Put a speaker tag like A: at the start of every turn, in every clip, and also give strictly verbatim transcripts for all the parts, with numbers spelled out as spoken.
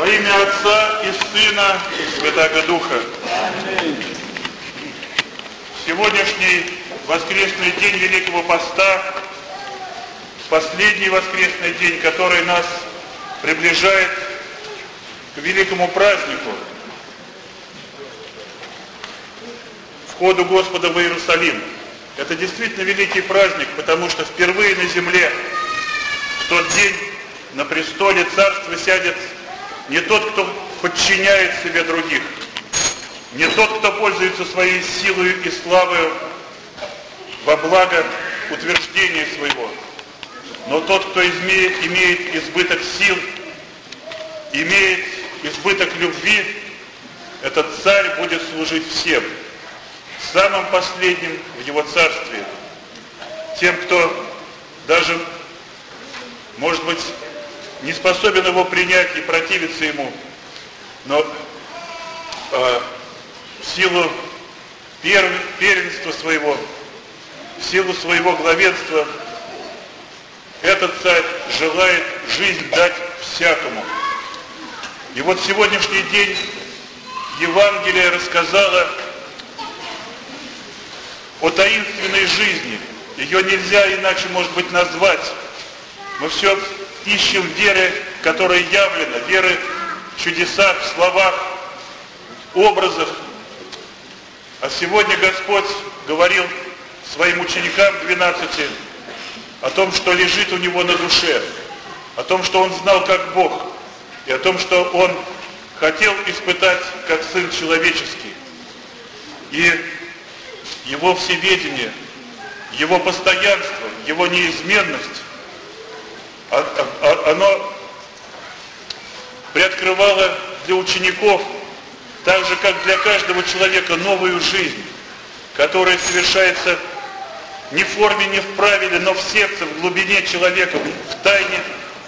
A: Во имя Отца и Сына и Святаго Духа. Сегодняшний воскресный день Великого Поста, последний воскресный день, который нас приближает к великому празднику, входу Господа в Иерусалим. Это действительно великий праздник, потому что впервые на земле в тот день на престоле царства сядет не тот, кто подчиняет себе других, не тот, кто пользуется своей силой и славой во благо утверждения своего, но тот, кто имеет, имеет избыток сил, имеет избыток любви, этот царь будет служить всем, самым последним в его царстве, тем, кто даже, может быть, не способен его принять и противиться ему, но э, в силу перв, первенства своего, в силу своего главенства, этот царь желает жизнь дать всякому. И вот сегодняшний день Евангелие рассказало о таинственной жизни. Ее нельзя иначе, может быть, назвать. Мы все ищем веры, которая явлена, веры в чудесах, в словах, образах. А сегодня Господь говорил своим ученикам двенадцати о том, что лежит у него на душе, о том, что он знал как Бог, и о том, что он хотел испытать как Сын Человеческий. И его всеведение, его постоянство, его неизменность, оно приоткрывало для учеников, так же, как для каждого человека, новую жизнь, которая совершается не в форме, не в правиле, но в сердце, в глубине человека, в тайне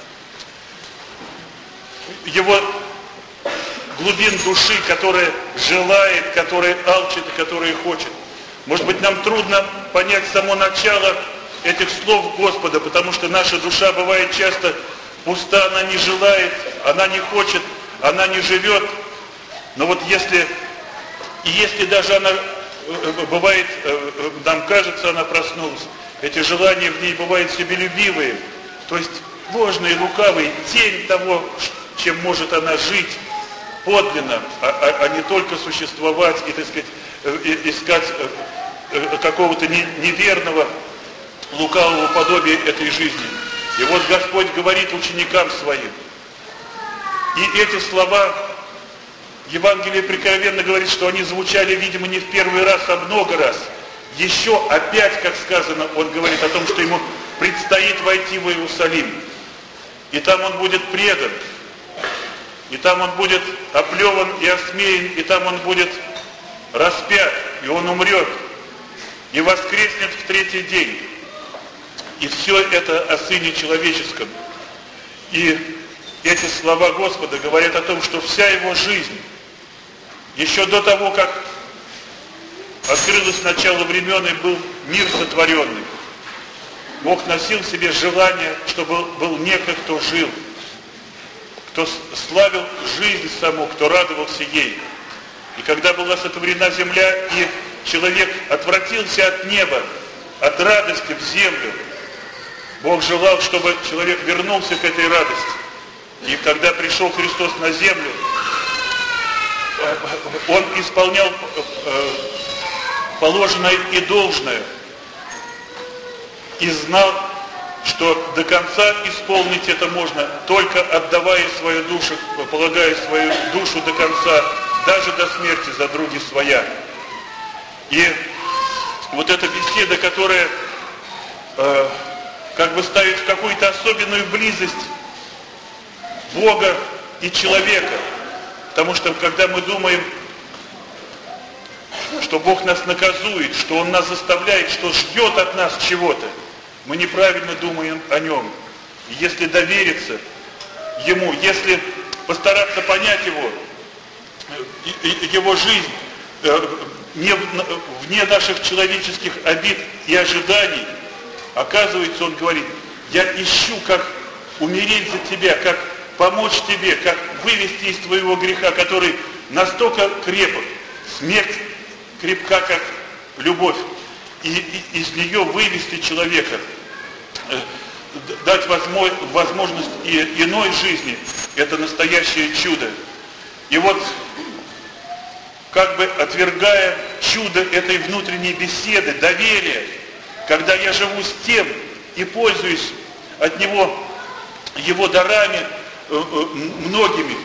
A: его глубин души, которая желает, которая алчит и которая хочет. Может быть, нам трудно понять само начало этих слов Господа, потому что наша душа бывает часто пуста, она не желает, она не хочет, она не живет. Но вот если, и если даже она, бывает, нам кажется, она проснулась, эти желания в ней бывают себелюбивые, то есть ложные, лукавые, тень того, чем может она жить подлинно, а, а, а не только существовать и, так сказать, искать какого-то неверного, лукавого подобия этой жизни. И вот Господь говорит ученикам своим. И эти слова Евангелие прикровенно говорит, что они звучали, видимо, не в первый раз, а много раз. Еще опять, как сказано, он говорит о том, что ему предстоит войти в Иерусалим. И там он будет предан. И там он будет оплеван и осмеян. И там он будет распят. И он умрет. И воскреснет в третий день. И все это о Сыне Человеческом. И эти слова Господа говорят о том, что вся его жизнь, еще до того, как открылось начало времен и был мир сотворенный, Бог носил в себе желание, чтобы был некто, кто жил, кто славил жизнь саму, кто радовался ей. И когда была сотворена земля, и человек отвратился от неба, от радости в землю, Бог желал, чтобы человек вернулся к этой радости. И когда пришел Христос на землю, Он исполнял положенное и должное. И знал, что до конца исполнить это можно, только отдавая свою душу, полагая свою душу до конца, даже до смерти за други своя. И вот эта беседа, которая э, как бы ставит в какую-то особенную близость Бога и человека. Потому что когда мы думаем, что Бог нас наказует, что Он нас заставляет, что ждет от нас чего-то, мы неправильно думаем о Нем. И если довериться Ему, если постараться понять Его, Его жизнь, не, вне наших человеческих обид и ожиданий, оказывается, Он говорит, я ищу, как умереть за тебя, как помочь тебе, как вывести из твоего греха, который настолько крепок, смерть крепка, как любовь, и, и из нее вывести человека, дать возможность и иной жизни, это настоящее чудо. И вот, как бы отвергая чудо этой внутренней беседы, доверия, когда я живу с тем и пользуюсь от него, его дарами многими,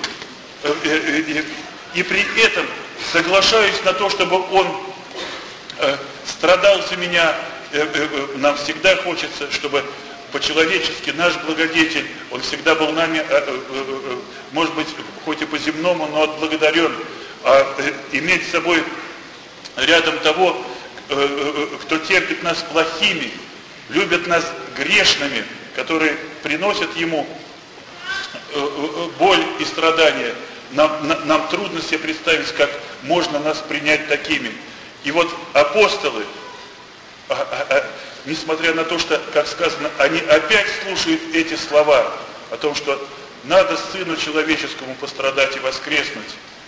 A: и при этом соглашаюсь на то, чтобы он страдал за меня, нам всегда хочется, чтобы по-человечески наш благодетель, он всегда был нами, может быть, хоть и по-земному, но отблагодарен. А иметь с собой рядом того, кто терпит нас плохими, любит нас грешными, которые приносят ему боль и страдания, нам, нам трудно себе представить, как можно нас принять такими. И вот апостолы, а, а, а, несмотря на то, что, как сказано, они опять слушают эти слова о том, что надо Сыну Человеческому пострадать и воскреснуть.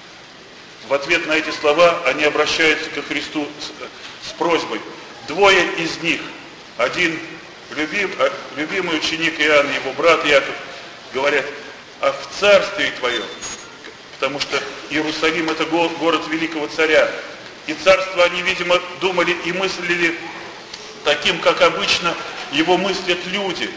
A: В ответ на эти слова они обращаются ко Христу с, с просьбой. Двое из них, один любим, любимый ученик Иоанн, его брат Яков, говорят: а в царстве Твоем, потому что Иерусалим это город великого царя, и царство они, видимо, думали и мыслили таким, как обычно его мыслят люди.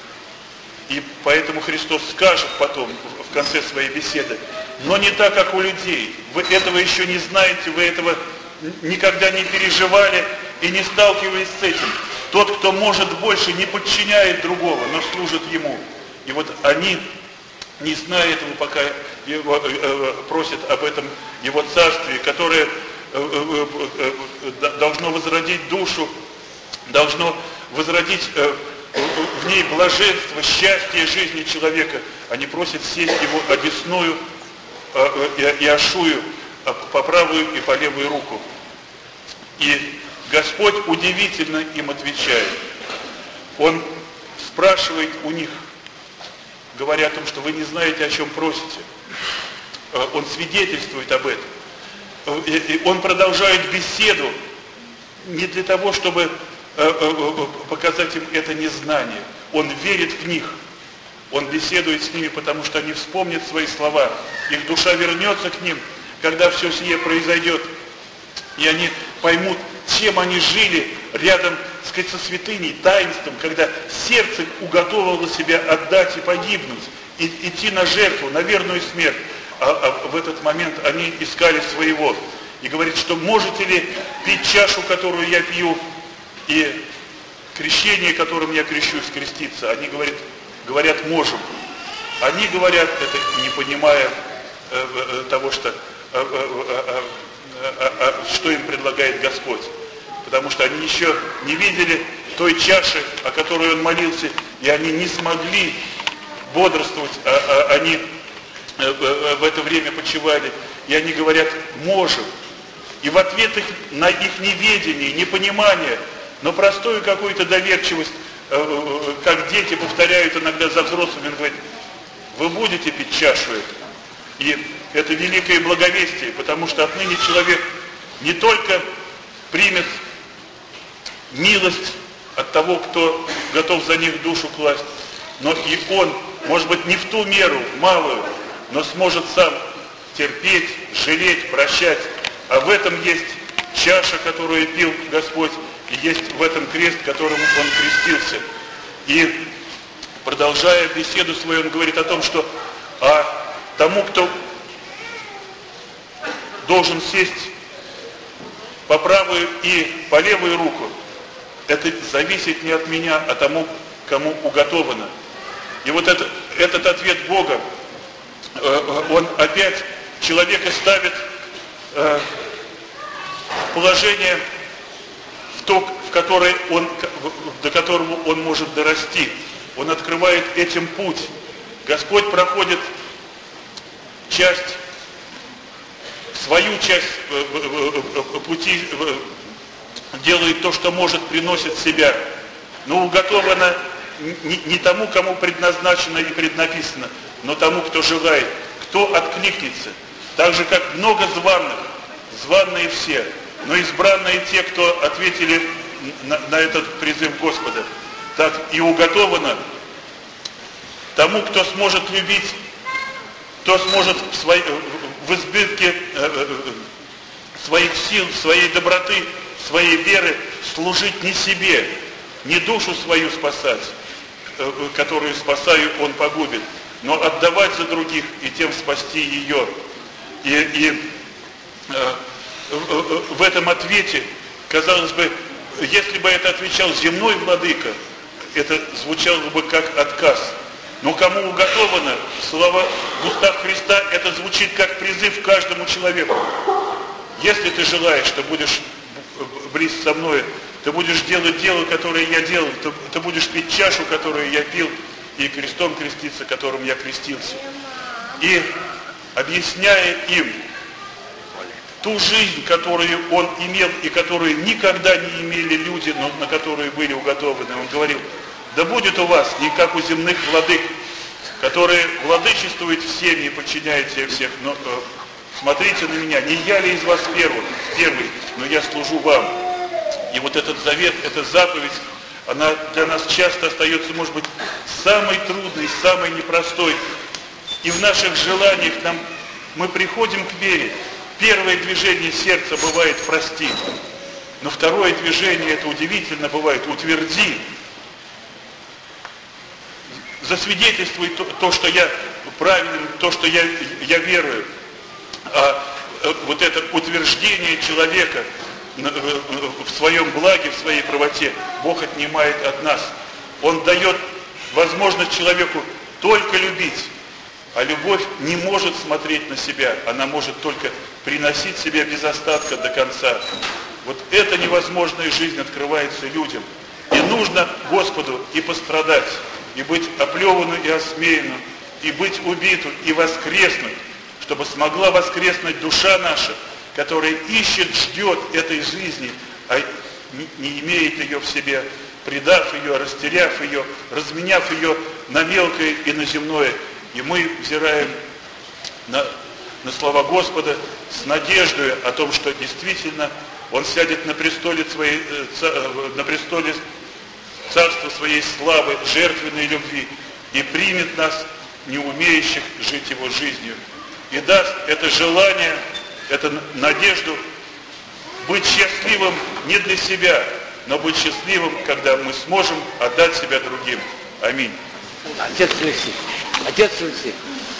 A: И поэтому Христос скажет потом, в конце своей беседы: но не так, как у людей. Вы этого еще не знаете, вы этого никогда не переживали и не сталкивались с этим. Тот, кто может больше, не подчиняет другого, но служит ему. И вот они, не зная этого, пока его, э, просят об этом его царстве, которое э, э, э, должно возродить душу, должно возродить э, в ней блаженство, счастье жизни человека. Они просят сесть его одесную э, и Иошую по правую и по левую руку. И Господь удивительно им отвечает. Он спрашивает у них, говоря о том, что вы не знаете, о чем просите. Он свидетельствует об этом. И он продолжает беседу не для того, чтобы показать им это незнание. Он верит в них. Он беседует с ними, потому что они вспомнят свои слова. Их душа вернется к ним, когда все сие произойдет. И они поймут, чем они жили рядом, так сказать, со святыней, таинством, когда сердце уготовило себя отдать и погибнуть, и идти на жертву, на верную смерть. А, а в этот момент они искали своего. И говорит, что можете ли пить чашу, которую я пью, и крещение, которым я крещусь, креститься? Они говорят, говорят, можем. Они говорят, это не понимая э, э, того, что, э, э, э, э, э, что им предлагает Господь. Потому что они еще не видели той чаши, о которой он молился, и они не смогли бодрствовать, а, а, они э, в это время почивали. И они говорят, можем. И в ответ их, на их неведение, непонимание, но простую какую-то доверчивость, как дети повторяют иногда за взрослыми, он говорит, вы будете пить чашу эту. И это великое благовестие, потому что отныне человек не только примет милость от того, кто готов за них душу класть, но и он, может быть, не в ту меру, малую, но сможет сам терпеть, жалеть, прощать. А в этом есть чаша, которую пил Господь, и есть в этом крест, которым он крестился. И продолжая беседу свою, он говорит о том, что а тому, кто должен сесть по правую и по левую руку, это зависит не от меня, а тому, кому уготовано. И вот это, этот ответ Бога, он опять человека ставит в положение, в то, в которое он, до которого он может дорасти. Он открывает этим путь. Господь проходит часть, свою часть пути, делает то, что может, приносит себя. Но уготовано не, не тому, кому предназначено и преднаписано, но тому, кто желает, кто откликнется. Так же, как много званых, званые все, но избранные те, кто ответили на, на этот призыв Господа, так и уготовано тому, кто сможет любить, кто сможет в, своей, в избытке своих сил, своей доброты, своей веры служить не себе, не душу свою спасать, которую спасаю, он погубит, но отдавать за других и тем спасти ее. И, и э, в этом ответе, казалось бы, если бы это отвечал земной владыка, это звучало бы как отказ. Но кому уготовано, слова в устах Христа, это звучит как призыв каждому человеку. Если ты желаешь, что будешь близ со мной, ты будешь делать дело, которое я делал, ты, ты будешь пить чашу, которую я пил, и крестом креститься, которым я крестился. И объясняя им ту жизнь, которую он имел и которую никогда не имели люди, но на которые были уготованы, он говорил: да будет у вас не как у земных владык, которые владычествуют всеми и подчиняют себе всех, но э, смотрите на меня, не я ли из вас первый, первый, но я служу вам. И вот этот завет, эта заповедь, она для нас часто остается, может быть, самой трудной, самой непростой. И в наших желаниях нам, мы приходим к вере. Первое движение сердца бывает «прости», но второе движение, это удивительно бывает, «утверди». Засвидетельствуй то, то, что я правилен, то, что я, я верую. А вот это утверждение человека в своем благе, в своей правоте, Бог отнимает от нас. Он дает возможность человеку только любить, а любовь не может смотреть на себя, она может только приносить себя без остатка до конца. Вот эта невозможная жизнь открывается людям. И нужно Господу и пострадать, и быть оплеванным и осмеянным, и быть убитым, и воскреснуть, чтобы смогла воскреснуть душа наша, которая ищет, ждет этой жизни, а не имеет ее в себе, предав ее, растеряв ее, разменяв ее на мелкое и на земное. И мы взираем на, на слова Господа с надеждой о том, что действительно Он сядет на престоле, своей, на престоле царства своей славы, жертвенной любви, и примет нас, не умеющих жить Его жизнью, и даст это желание, эту надежду быть счастливым не для себя, но быть счастливым, когда мы сможем отдать себя другим. Аминь.
B: Отец Алексей, Отец Алексей,